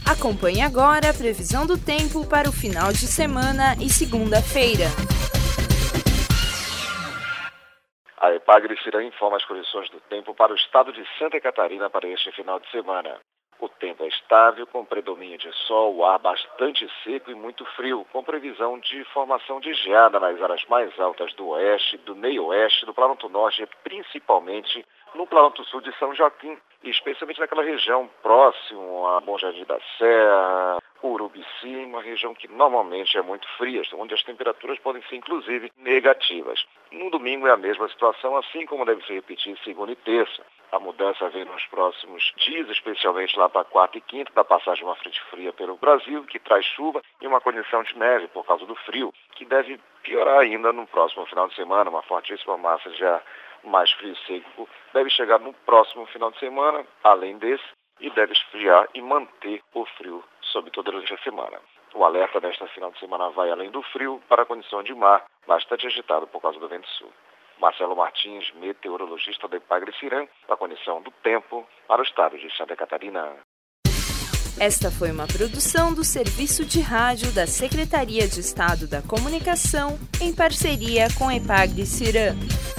Acompanhe agora a previsão do tempo para o final de semana e segunda-feira. A Epagre-Cirã informa as condições do tempo para o estado de Santa Catarina para este final de semana. O tempo é estável, com predomínio de sol, o ar bastante seco e muito frio, com previsão de formação de geada nas áreas mais altas do oeste, do meio-oeste, do Planalto Norte e principalmente no Planalto Sul de São Joaquim, especialmente naquela região próximo a Bom Jardim da Serra, Urubici, uma região que normalmente é muito fria, onde as temperaturas podem ser inclusive negativas. No domingo é a mesma situação, assim como deve se repetir segunda e terça. A mudança vem nos próximos dias, especialmente lá para quarta e quinta, da passagem de uma frente fria pelo Brasil, que traz chuva e uma condição de neve por causa do frio, que deve piorar ainda no próximo final de semana. Uma fortíssima massa de ar mais frio e seco deve chegar no próximo final de semana, além desse, e deve esfriar e manter o frio sobre toda a semana. O alerta desta final de semana vai além do frio para a condição de mar bastante agitado por causa do vento sul. Marcelo Martins, meteorologista da Epagre-Cirã, com a condição do tempo para o estado de Santa Catarina. Esta foi uma produção do Serviço de Rádio da Secretaria de Estado da Comunicação, em parceria com a Epagre-Cirã.